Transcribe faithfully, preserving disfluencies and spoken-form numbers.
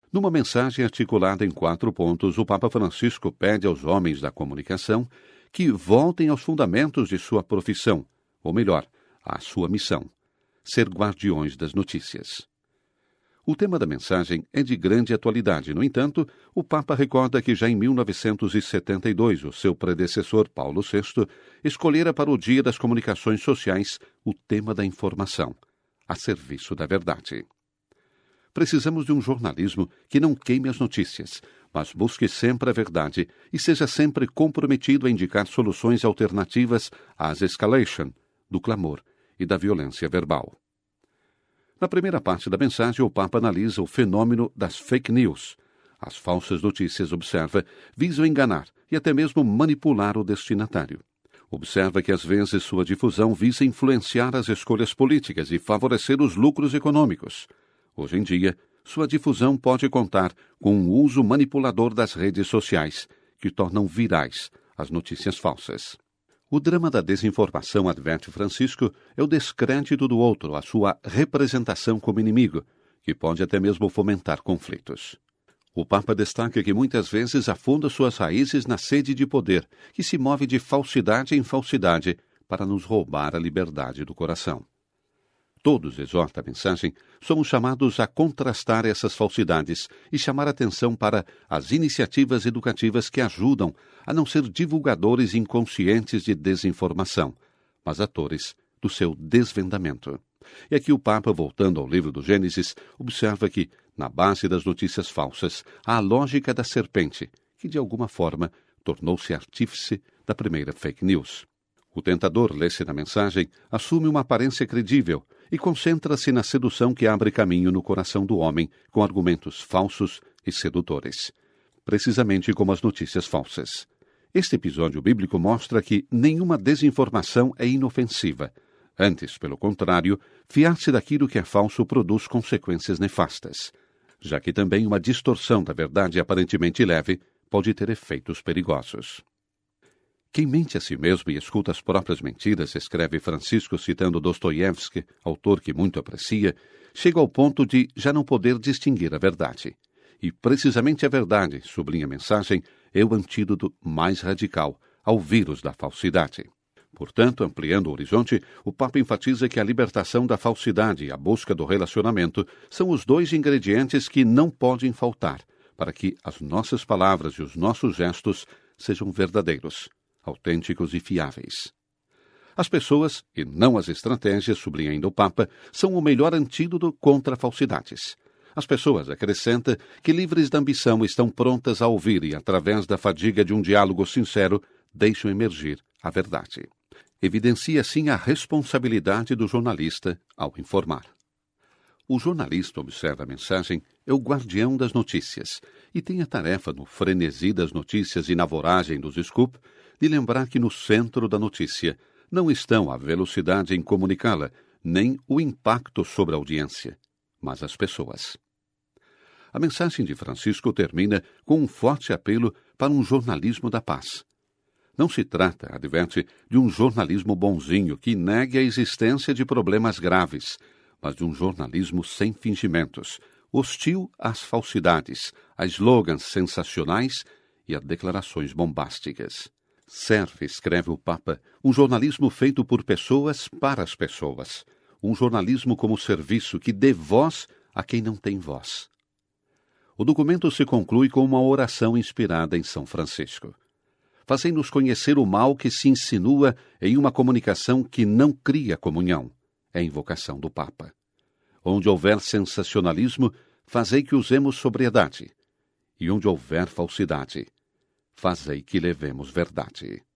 Numa mensagem articulada em quatro pontos, o Papa Francisco pede aos homens da comunicação que voltem aos fundamentos de sua profissão, ou melhor, à sua missão: ser guardiões das notícias. O tema da mensagem é de grande atualidade. No entanto, o Papa recorda que já em mil novecentos e setenta e dois, o seu predecessor, Paulo sexto, escolhera para o Dia das Comunicações Sociais o tema da informação, a serviço da verdade. Precisamos de um jornalismo que não queime as notícias, mas busque sempre a verdade e seja sempre comprometido a indicar soluções alternativas às escalation, do clamor e da violência verbal. Na primeira parte da mensagem, o Papa analisa o fenômeno das fake news. As falsas notícias, observa, visam enganar e até mesmo manipular o destinatário. Observa que às vezes sua difusão visa influenciar as escolhas políticas e favorecer os lucros econômicos. Hoje em dia, sua difusão pode contar com um uso manipulador das redes sociais, que tornam virais as notícias falsas. O drama da desinformação, adverte Francisco, é o descrédito do outro, a sua representação como inimigo, que pode até mesmo fomentar conflitos. O Papa destaca que muitas vezes afunda suas raízes na sede de poder, que se move de falsidade em falsidade para nos roubar a liberdade do coração. Todos, exorta a mensagem, somos chamados a contrastar essas falsidades e chamar atenção para as iniciativas educativas que ajudam a não ser divulgadores inconscientes de desinformação, mas atores do seu desvendamento. E aqui o Papa, voltando ao livro do Gênesis, observa que, na base das notícias falsas, há a lógica da serpente, que de alguma forma tornou-se artífice da primeira fake news. O tentador, lê-se na mensagem, assume uma aparência credível e concentra-se na sedução que abre caminho no coração do homem com argumentos falsos e sedutores, precisamente como as notícias falsas. Este episódio bíblico mostra que nenhuma desinformação é inofensiva. Antes, pelo contrário, fiar-se daquilo que é falso produz consequências nefastas, já que também uma distorção da verdade aparentemente leve pode ter efeitos perigosos. Quem mente a si mesmo e escuta as próprias mentiras, escreve Francisco citando Dostoiévski, autor que muito aprecia, chega ao ponto de já não poder distinguir a verdade. E precisamente a verdade, sublinha a mensagem, é o antídoto mais radical ao vírus da falsidade. Portanto, ampliando o horizonte, o Papa enfatiza que a libertação da falsidade e a busca do relacionamento são os dois ingredientes que não podem faltar para que as nossas palavras e os nossos gestos sejam verdadeiros, autênticos e fiáveis. As pessoas, e não as estratégias, sublinha ainda o Papa, são o melhor antídoto contra falsidades. As pessoas, acrescenta, que livres da ambição estão prontas a ouvir e, através da fadiga de um diálogo sincero, deixam emergir a verdade. Evidencia, assim, a responsabilidade do jornalista ao informar. O jornalista, observa a mensagem, é o guardião das notícias e tem a tarefa, no frenesi das notícias e na voragem dos scoop, de lembrar que no centro da notícia não estão a velocidade em comunicá-la, nem o impacto sobre a audiência, mas as pessoas. A mensagem de Francisco termina com um forte apelo para um jornalismo da paz. Não se trata, adverte, de um jornalismo bonzinho que negue a existência de problemas graves, mas de um jornalismo sem fingimentos, hostil às falsidades, a slogans sensacionais e a declarações bombásticas. Serve, escreve o Papa, um jornalismo feito por pessoas para as pessoas. Um jornalismo como serviço que dê voz a quem não tem voz. O documento se conclui com uma oração inspirada em São Francisco. Fazem-nos conhecer o mal que se insinua em uma comunicação que não cria comunhão. É a invocação do Papa. Onde houver sensacionalismo, fazei que usemos sobriedade. E onde houver falsidade, fazei que levemos verdade.